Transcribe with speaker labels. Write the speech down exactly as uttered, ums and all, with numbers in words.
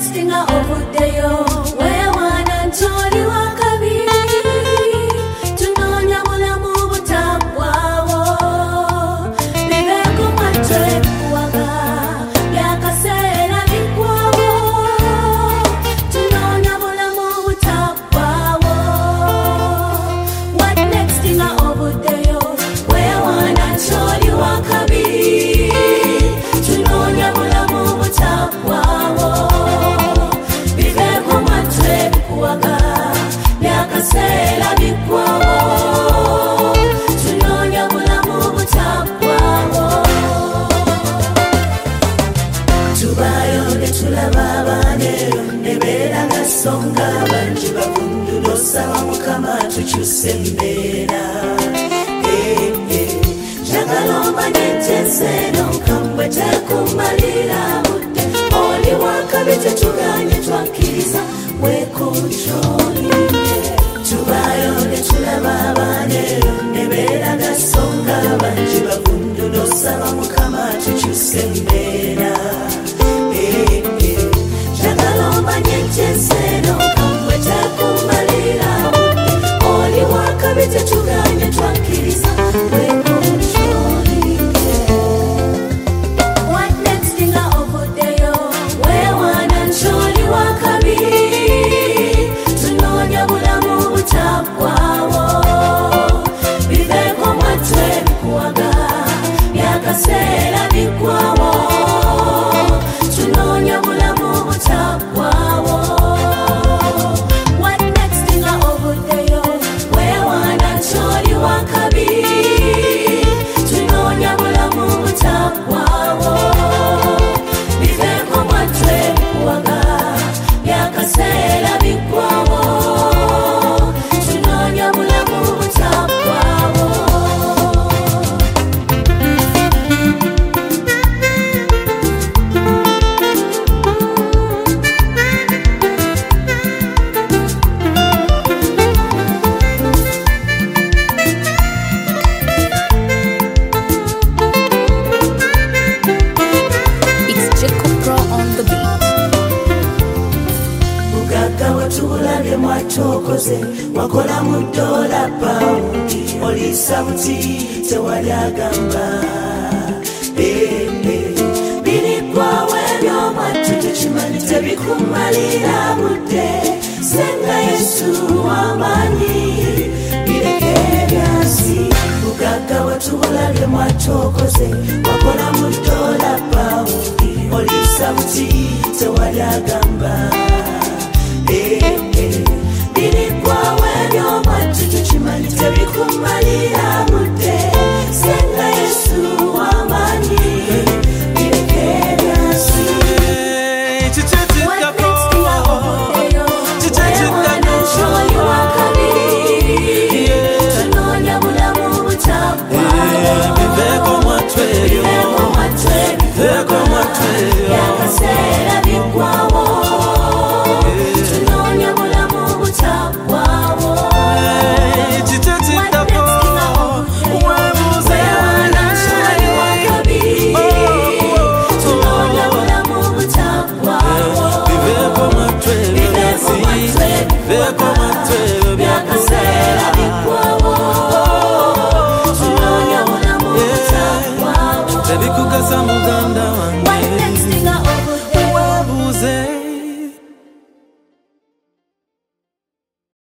Speaker 1: next thing I over there, where one and Tony Wakabi. Tunonya mula mubu tapwawo. Bibeko matwe kuwaga. Yakasela vikwawo. Tunonya mula mubu tapwawo. What next thing I over there, where one and Tony Wakabi. Tunonya mula mubu tapwawo. Bibeko matwe kuwaga. Yakasela vikwawo. Tunonya mula mubu tapwawo. Tubayo netulaba abanero nebera gasonga banji bakundulosa mukama tukyuse embeera. Eh, eh. Jagalomba netenseno kambwe tekumalira budde. Oli wakabi tetuganye twakkiriza wekontroli. Tubayo netulaba abanero nebera gasonga banji bakundulosa mukama tukyuse embeera. Eh, eh. Jagalomba netenseno kambwe tekumalira budde. Oli wakabi tetuganye twakkiriza wekontroli. What next thing I over there, where one and surely wakabi. Tunonya bulamu butapwawo. Bibeko matwe kuwaga. Yakasela vikwawo. Tunonya bulamu butapwawo. What next thing I over there, where one and surely wakabi. Tunonya bulamu butapwawo. Bibeko matwe kuwaga. Yakasela vikwawo. Tunonya bulamu butapwawo.
Speaker 2: It's Jacob Pro on the beat.
Speaker 1: Mugaga watulabye mwatokoze wakola mu dola paundi olisa buti tewali agamba. Eh, eh. Birikwawo ebyo mwattu tekimanyi tebikumalira budde. Senga Yesu w'amaanyi bireke ebyansi. Mugaga watulabye mwatokoze wakola mu dola paundi olisa buti tewali agamba. Eh, eh. Birikwawo ebyo mwattu tekimanyi tebikumalira budde. Senga Yesu w'amaanyi bireke ebyansi. What next thing I over there, where one and surely wakabi. Tunonya bulamu butapwawo.
Speaker 3: Bibeko matwe
Speaker 1: Bibeko matwe
Speaker 3: Bibeko matwe
Speaker 1: yakasela